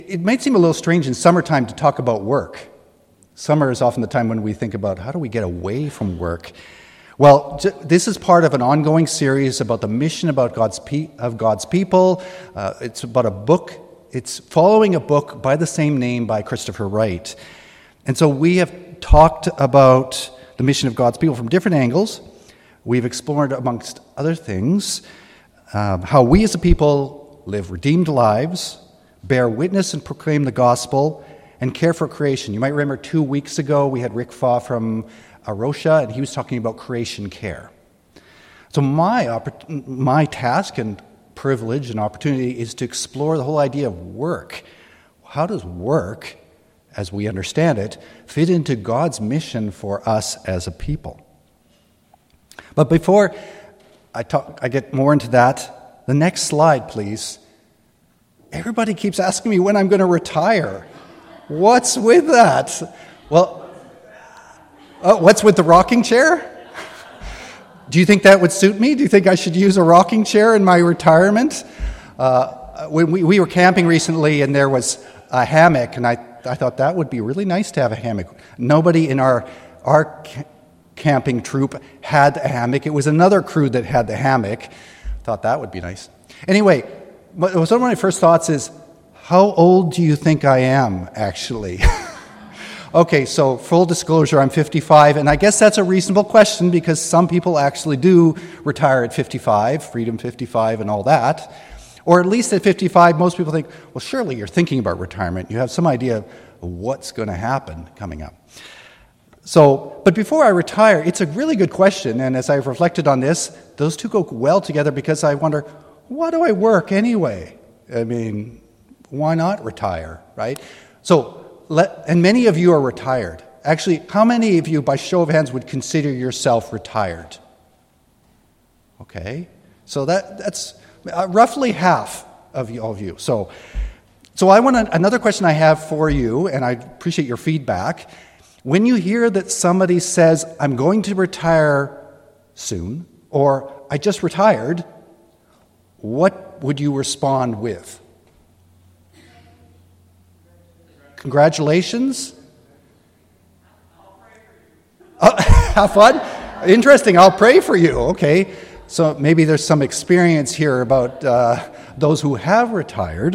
It might seem a little strange in summertime to talk about work. Summer is often the time when we think about how do we get away from work. Well, this is part of an ongoing series about the mission of God's people. It's about a book. It's following a book by the same name by Christopher Wright. And so we have talked about the mission of God's people from different angles. We've explored, amongst other things, how we as a people live redeemed lives, bear witness and proclaim the gospel, and care for creation. You might remember 2 weeks ago we had Rick Faw from Arosha, and he was talking about creation care. So my task and privilege and opportunity is to explore the whole idea of work. How does work, as we understand it, fit into God's mission for us as a people? But before I get more into that, the next slide, please. Everybody keeps asking me when I'm going to retire. What's with that? Well, what's with the rocking chair? Do you think that would suit me? Do you think I should use a rocking chair in my retirement? We were camping recently, and there was a hammock, and I thought that would be really nice to have a hammock. Nobody in our camping troop had a hammock. It was another crew that had the hammock. Thought that would be nice. Anyway, one of my first thoughts is, how old do you think I am, actually? Okay, so full disclosure, I'm 55, and I guess that's a reasonable question because some people actually do retire at 55, Freedom 55 and all that. Or at least at 55, most people think, well, surely you're thinking about retirement. You have some idea of what's going to happen coming up. So, but before I retire, it's a really good question, and as I've reflected on this, those two go well together because I wonder, why do I work anyway? I mean, why not retire, right? So, and many of you are retired. Actually, how many of you, by show of hands, would consider yourself retired? Okay, so that's roughly half of all of you. So another question I have for you, and I appreciate your feedback. When you hear that somebody says, I'm going to retire soon, or I just retired, what would you respond with? Congratulations? Have fun? Interesting, I'll pray for you. Okay, so maybe there's some experience here about those who have retired.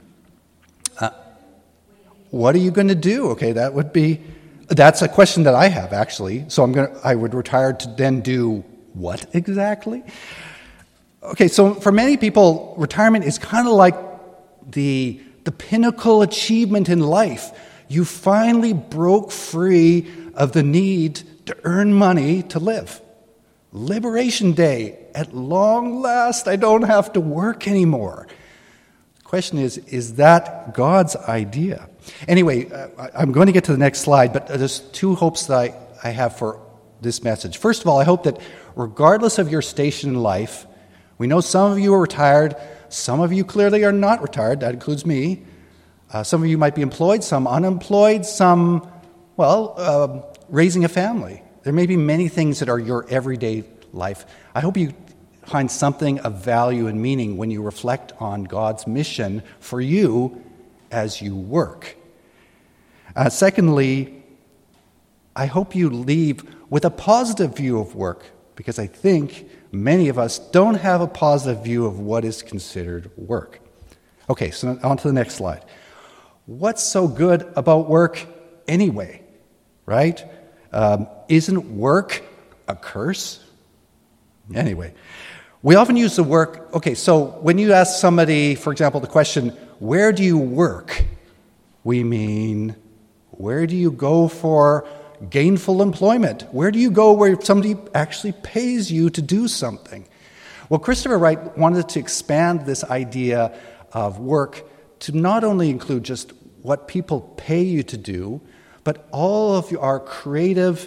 What are you going to do? Okay, that's a question that I have, actually. So I would retire to then do what exactly? Okay, so for many people, retirement is kind of like the pinnacle achievement in life. You finally broke free of the need to earn money to live. Liberation Day, at long last, I don't have to work anymore. The question is that God's idea? Anyway, I'm going to get to the next slide, but there's two hopes that I have for this message. First of all, I hope that regardless of your station in life, we know some of you are retired, some of you clearly are not retired, that includes me. Some of you might be employed, some unemployed, some, raising a family. There may be many things that are your everyday life. I hope you find something of value and meaning when you reflect on God's mission for you as you work. Secondly, I hope you leave with a positive view of work, because I think many of us don't have a positive view of what is considered work. Okay, so on to the next slide. What's so good about work anyway, right? Isn't work a curse? Anyway, we often use the work. Okay, so when you ask somebody, for example, the question, where do you work? We mean, where do you go for gainful employment? Where do you go where somebody actually pays you to do something? Well, Christopher Wright wanted to expand this idea of work to not only include just what people pay you to do, but all of our creative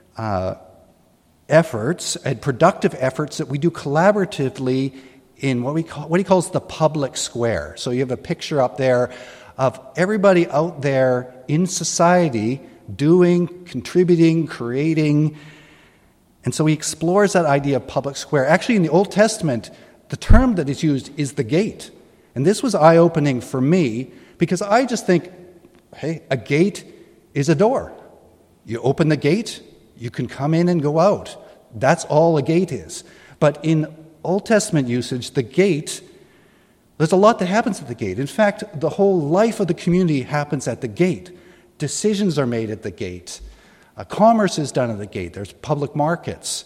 efforts and productive efforts that we do collaboratively in what he calls the public square. So you have a picture up there of everybody out there in society doing, contributing, creating. And so he explores that idea of public square. Actually, in the Old Testament, the term that is used is the gate. And this was eye-opening for me Because I just think, hey, a gate is a door. You open the gate, you can come in and go out. That's all a gate is. But in Old Testament usage, the gate, there's a lot that happens at the gate. In fact, the whole life of the community happens at the gate. Decisions are made at the gate. Commerce is done at the gate. There's public markets.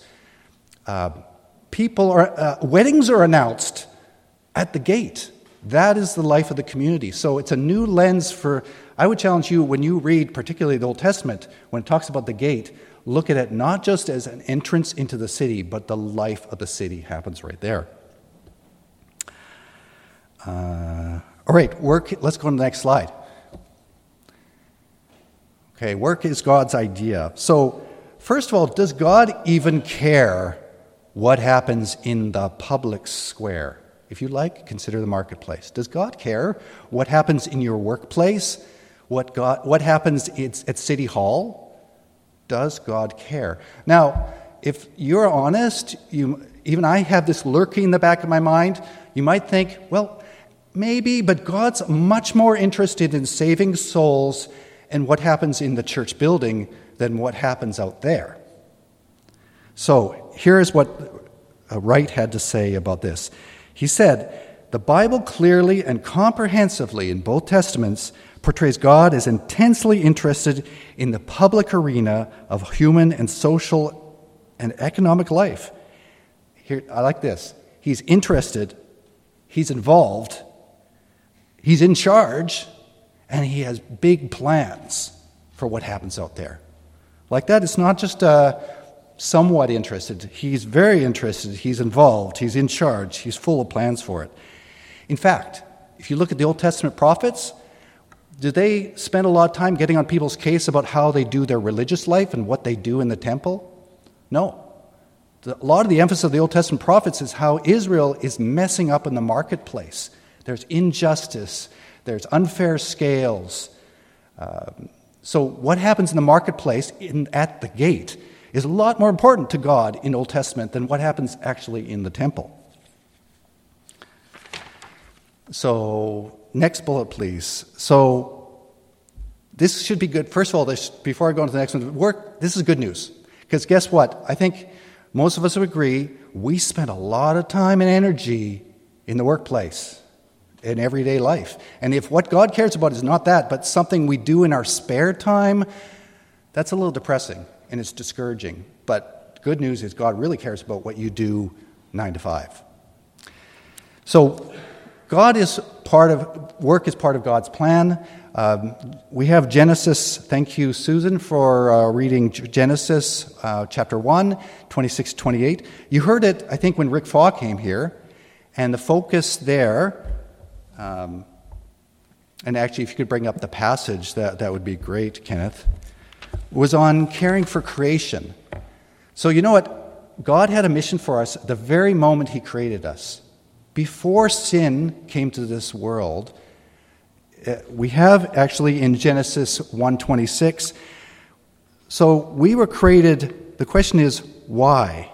Weddings are announced at the gate. That is the life of the community. So it's a new lens for, I would challenge you, when you read particularly the Old Testament, when it talks about the gate, look at it not just as an entrance into the city, but the life of the city happens right there. All right, work. Let's go to the next slide. Okay, work is God's idea. So, first of all, does God even care what happens in the public square? If you like, consider the marketplace. Does God care what happens in your workplace? What happens at City Hall? Does God care? Now, if you're honest, even I have this lurking in the back of my mind. You might think, well, maybe, but God's much more interested in saving souls and what happens in the church building than what happens out there. So here's what Wright had to say about this. He said, the Bible clearly and comprehensively in both Testaments portrays God as intensely interested in the public arena of human and social and economic life. Here, I like this. He's interested, he's involved, he's in charge, and he has big plans for what happens out there. Like that, it's not just somewhat interested. He's very interested. He's involved. He's in charge. He's full of plans for it. In fact, if you look at the Old Testament prophets, did they spend a lot of time getting on people's case about how they do their religious life and what they do in the temple? No. A lot of the emphasis of the Old Testament prophets is how Israel is messing up in the marketplace. There's injustice. There's unfair scales. So what happens in the marketplace at the gate is a lot more important to God in Old Testament than what happens actually in the temple. So next bullet, please. So this should be good. First of all, before I go on to the next one, this is good news. Because guess what? I think most of us would agree we spend a lot of time and energy in the workplace, in everyday life. And if what God cares about is not that, but something we do in our spare time, that's a little depressing and it's discouraging. But good news is God really cares about what you do 9 to 5. So work is part of God's plan. We have Genesis. Thank you, Susan, for reading Genesis chapter 1, 26 to 28. You heard it, I think, when Rick Faw came here. And the focus there, and actually, if you could bring up the passage, that would be great, Kenneth, was on caring for creation. So you know what? God had a mission for us the very moment He created us. Before sin came to this world, we have actually in Genesis 1:26. So we were created, the question is, why?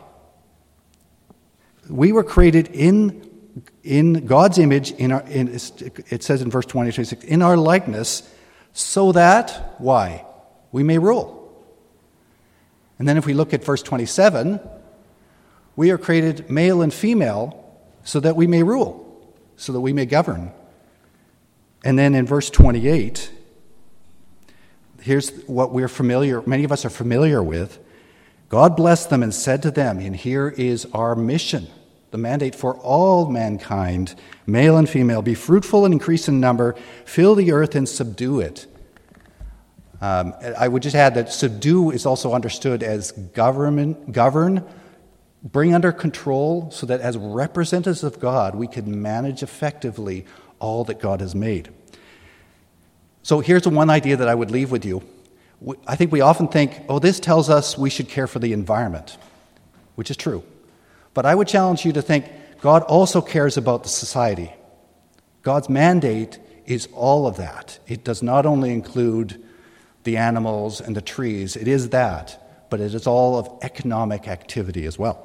We were created in God's image, it says in verse 26, in our likeness, so that, why? We may rule. And then if we look at verse 27, we are created male and female so that we may rule, so that we may govern. And then in verse 28, here's what many of us are familiar with. God blessed them and said to them, and here is our mission, the mandate for all mankind, male and female, be fruitful and increase in number, fill the earth and subdue it. I would just add that subdue is also understood as govern, bring under control, so that as representatives of God, we can manage effectively all that God has made. So here's the one idea that I would leave with you. I think we often think, this tells us we should care for the environment, which is true. But I would challenge you to think God also cares about the society. God's mandate is all of that. It does not only include the animals and the trees. It is that, but it is all of economic activity as well.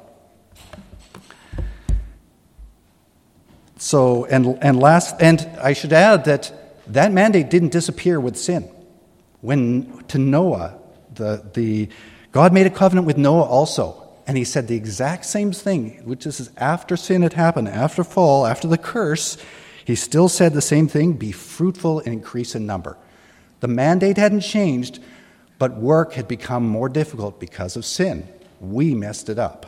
So, and I should add that that mandate didn't disappear with sin. When to Noah, God made a covenant with Noah also, and he said the exact same thing, which is after sin had happened, after fall, after the curse, he still said the same thing, be fruitful and increase in number. The mandate hadn't changed, but work had become more difficult because of sin. We messed it up.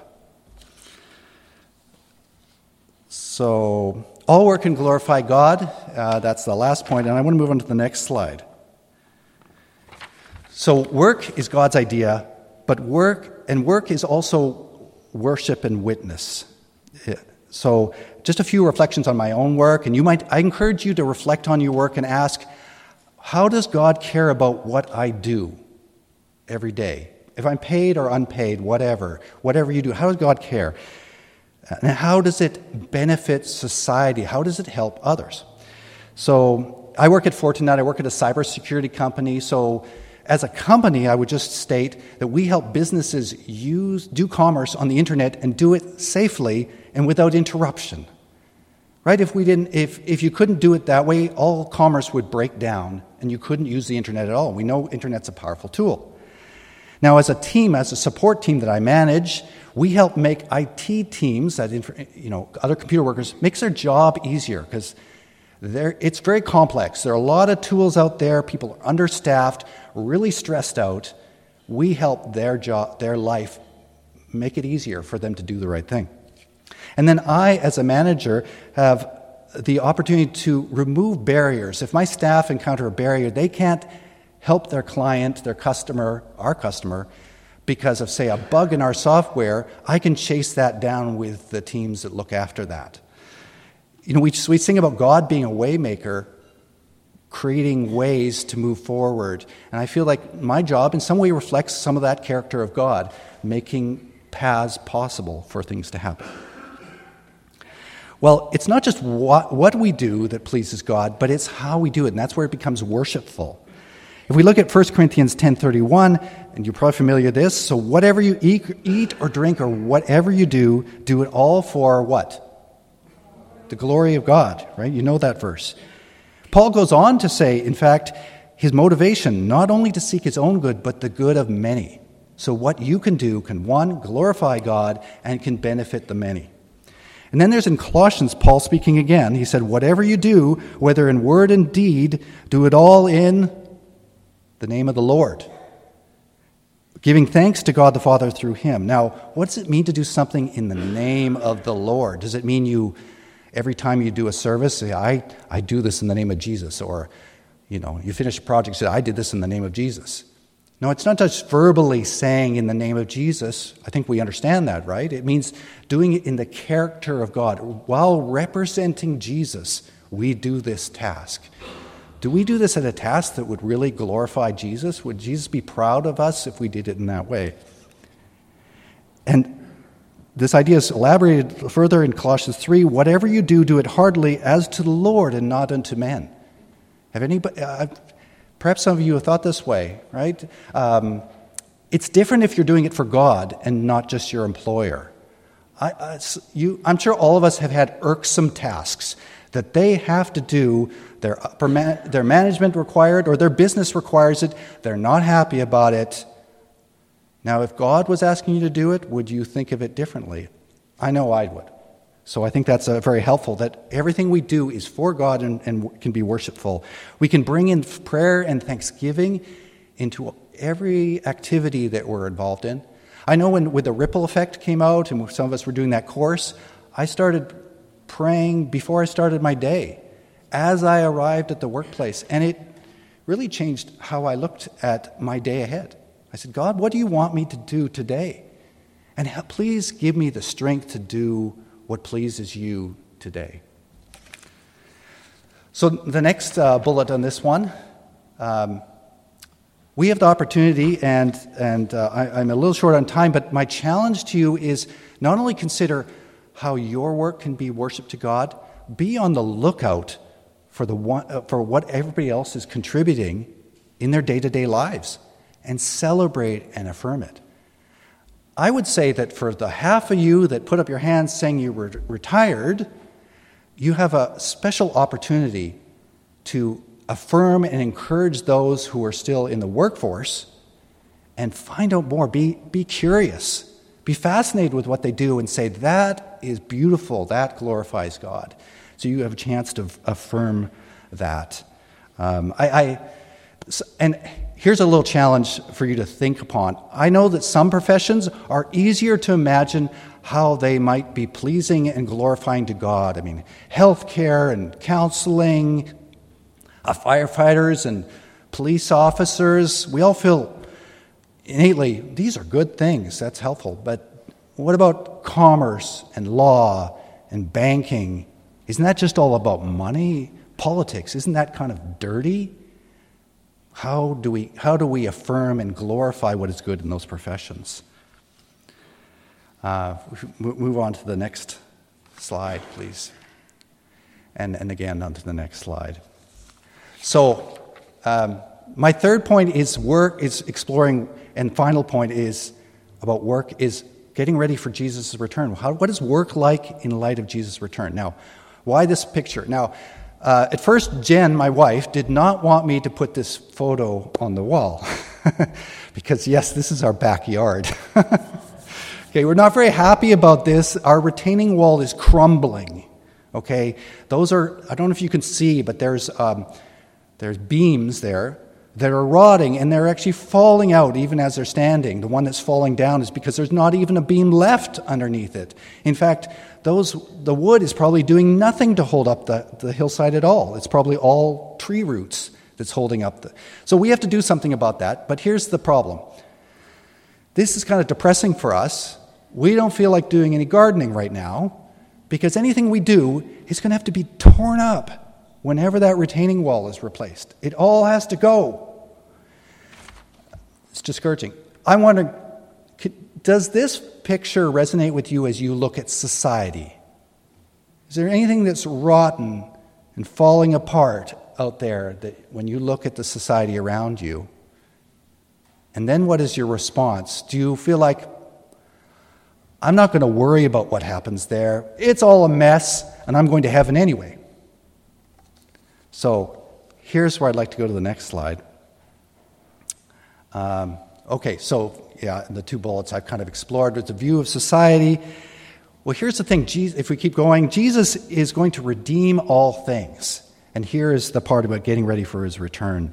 So, all work can glorify God. That's the last point, and I want to move on to the next slide. So, work is God's idea, but work is also worship and witness. So, just a few reflections on my own work, and I encourage you to reflect on your work and ask, how does God care about what I do every day? If I'm paid or unpaid, whatever you do, how does God care? And how does it benefit society? How does it help others? So I work at Fortinet. I work at a cybersecurity company. So as a company, I would just state that we help businesses do commerce on the internet and do it safely and without interruption. Right? If you couldn't do it that way, all commerce would break down and you couldn't use the internet at all. We know internet's a powerful tool. Now, as a support team that I manage, we help make IT teams, other computer workers, makes their job easier because it's very complex. There are a lot of tools out there. People are understaffed, really stressed out. We help their life, make it easier for them to do the right thing. And then I, as a manager, have the opportunity to remove barriers. If my staff encounter a barrier, they can't help their client, their customer, our customer, because of, say, a bug in our software, I can chase that down with the teams that look after that. We sing about God being a way maker, creating ways to move forward. And I feel like my job in some way reflects some of that character of God, making paths possible for things to happen. Well, it's not just what we do that pleases God, but it's how we do it, and that's where it becomes worshipful. If we look at 1 Corinthians 10:31, and you're probably familiar with this, so whatever you eat or drink or whatever you do it all for what? The glory of God, right? You know that verse. Paul goes on to say, in fact, his motivation, not only to seek his own good, but the good of many. So what you can do can, one, glorify God and can benefit the many. And then there's in Colossians, Paul speaking again. He said, whatever you do, whether in word and deed, do it all in the name of the Lord, giving thanks to God the Father through him. Now, what does it mean to do something in the name of the Lord? Does it mean every time you do a service, say, I do this in the name of Jesus? Or, you finish a project, say, I did this in the name of Jesus. No, it's not just verbally saying in the name of Jesus. I think we understand that, right? It means doing it in the character of God. While representing Jesus, we do this task. Do we do this at a task that would really glorify Jesus? Would Jesus be proud of us if we did it in that way? And this idea is elaborated further in Colossians 3. Whatever you do, do it heartily as to the Lord and not unto men. Have anybody? Perhaps some of you have thought this way, right? It's different if you're doing it for God and not just your employer. I'm sure all of us have had irksome tasks that they have to do, their management required or their business requires it, they're not happy about it. Now, if God was asking you to do it, would you think of it differently? I know I would. So I think that's very helpful, that everything we do is for God and can be worshipful. We can bring in prayer and thanksgiving into every activity that we're involved in. I know when the ripple effect came out and some of us were doing that course, I started praying before I started my day, as I arrived at the workplace. And it really changed how I looked at my day ahead. I said, God, what do you want me to do today? And please give me the strength to do what pleases you today. So the next bullet on this one, we have the opportunity, and I'm a little short on time, but my challenge to you is not only consider how your work can be worship to God, be on the lookout for what everybody else is contributing in their day-to-day lives, and celebrate and affirm it. I would say that for the half of you that put up your hands saying you were retired, you have a special opportunity to affirm and encourage those who are still in the workforce and find out more. Be curious. Be fascinated with what they do and say, that is beautiful, that glorifies God. So you have a chance to affirm that. And here's a little challenge for you to think upon. I know that some professions are easier to imagine how they might be pleasing and glorifying to God. I mean, healthcare and counseling, firefighters and police officers, we all feel innately, these are good things, that's helpful. But what about commerce and law and banking? Isn't that just all about money? Politics, isn't that kind of dirty? How do we affirm and glorify what is good in those professions? Move on to the next slide, please. And again, on to the next slide. So, my third point is exploring, and final point is about work, is getting ready for Jesus' return. What is work like in light of Jesus' return? Now, why this picture? Now, at first, Jen, my wife, did not want me to put this photo on the wall. Because, yes, this is our backyard. Okay, we're not very happy about this. Our retaining wall is crumbling. Okay, those are, I don't know if you can see, but there's beams there that are rotting, and they're actually falling out even as they're standing. The one that's falling down is because there's not even a beam left underneath it. In fact, the wood is probably doing nothing to hold up the hillside at all. It's probably all tree roots that's holding up So we have to do something about that, but here's the problem. This is kind of depressing for us. We don't feel like doing any gardening right now, because anything we do is going to have to be torn up whenever that retaining wall is replaced. It all has to go. It's discouraging. I wonder, does this picture resonate with you as you look at society? Is there anything that's rotten and falling apart out there that when you look at the society around you? And then what is your response? Do you feel like, I'm not going to worry about what happens there. It's all a mess, and I'm going to heaven anyway. So here's where I'd like to go to the next slide. Okay, so yeah, the two bullets I've kind of explored. It's a view of society. Well, here's the thing. If we keep going, Jesus is going to redeem all things. And here is the part about getting ready for his return.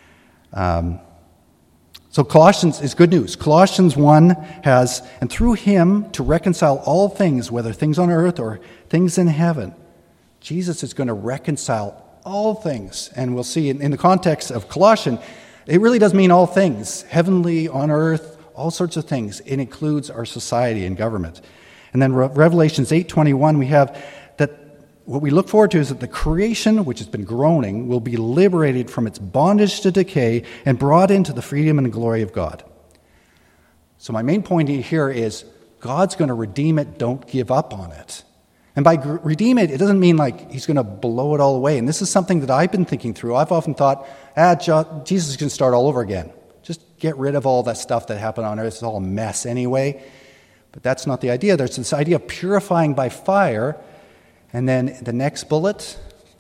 So Colossians is good news. Colossians 1 has, and through him to reconcile all things, whether things on earth or things in heaven. Jesus is going to reconcile all things. And we'll see in the context of Colossians, it really does mean all things, heavenly, on earth, all sorts of things. It includes our society and government. And then Revelations 8:21, we have that what we look forward to is that the creation, which has been groaning, will be liberated from its bondage to decay and brought into the freedom and glory of God. So my main point here is God's going to redeem it. Don't give up on it. And by redeem it, it doesn't mean like he's going to blow it all away. And this is something that I've been thinking through. I've often thought, Jesus is going to start all over again. Just get rid of all that stuff that happened on earth. It's all a mess anyway. But that's not the idea. There's this idea of purifying by fire. And then the next bullet,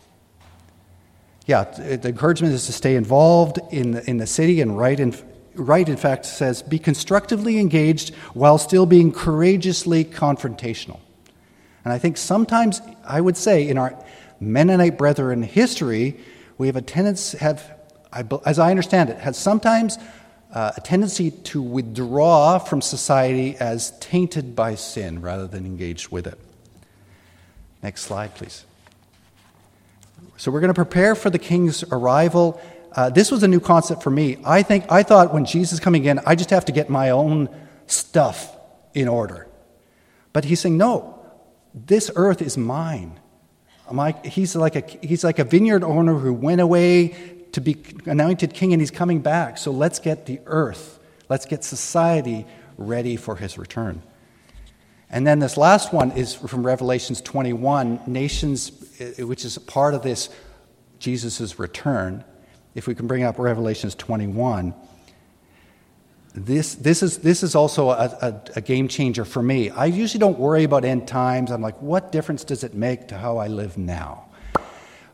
the encouragement is to stay involved in the city, and right in fact says, be constructively engaged while still being courageously confrontational. And I think sometimes, I would say, in our Mennonite brethren history, we have a tendency, as I understand it, has sometimes a tendency to withdraw from society as tainted by sin rather than engaged with it. Next slide, please. So we're going to prepare for the King's arrival. This was a new concept for me. I thought when Jesus is coming in, I just have to get my own stuff in order. But he's saying, no, this earth is mine. He's like a vineyard owner who went away to be anointed king, and he's coming back. So let's get the earth, let's get society ready for his return. And then this last one is from Revelations 21, nations, which is part of this Jesus' return. If we can bring up Revelations 21, this is also a game changer for me. I usually don't worry about end times. I'm like, what difference does it make to how I live now?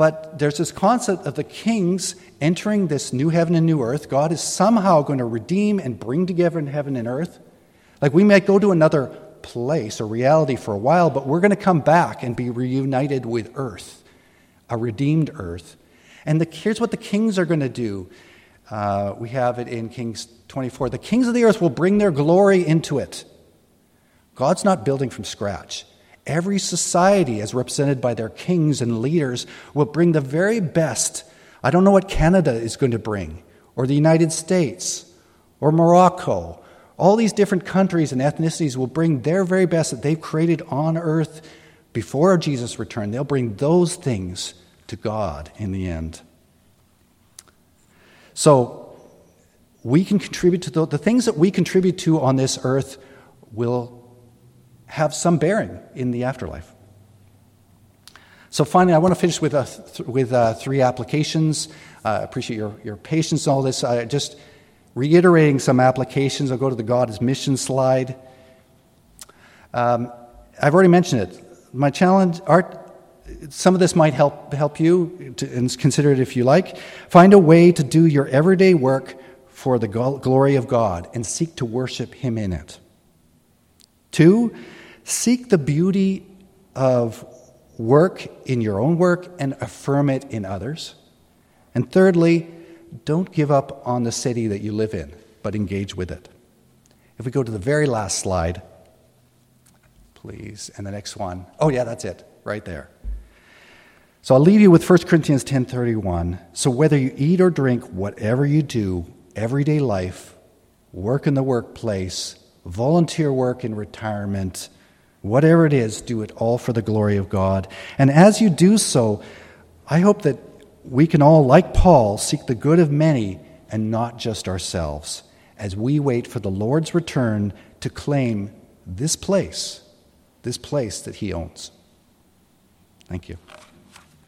But there's this concept of the kings entering this new heaven and new earth. God is somehow going to redeem and bring together in heaven and earth. Like we might go to another place or reality for a while, but we're going to come back and be reunited with earth, a redeemed earth. And here's what the kings are going to do. We have it in Kings 24. The kings of the earth will bring their glory into it. God's not building from scratch. Every society, as represented by their kings and leaders, will bring the very best. I don't know what Canada is going to bring, or the United States, or Morocco. All these different countries and ethnicities will bring their very best that they've created on earth before Jesus' return. They'll bring those things to God in the end. So we can contribute to the things that we contribute to on this earth will have some bearing in the afterlife. So finally, I want to finish with three applications. I appreciate your patience in all this. Just reiterating some applications. I'll go to the God is Mission slide. I've already mentioned it. My challenge, some of this might help you, and consider it if you like. Find a way to do your everyday work for the glory of God and seek to worship Him in it. 2, seek the beauty of work in your own work and affirm it in others. And thirdly, don't give up on the city that you live in, but engage with it. If we go to the very last slide, please, and the next one. Oh yeah, that's it, right there. So I'll leave you with 1 Corinthians 10:31. So whether you eat or drink, whatever you do, everyday life, work in the workplace, volunteer work in retirement, whatever it is, do it all for the glory of God. And as you do so, I hope that we can all, like Paul, seek the good of many and not just ourselves, as we wait for the Lord's return to claim this place that He owns. Thank you.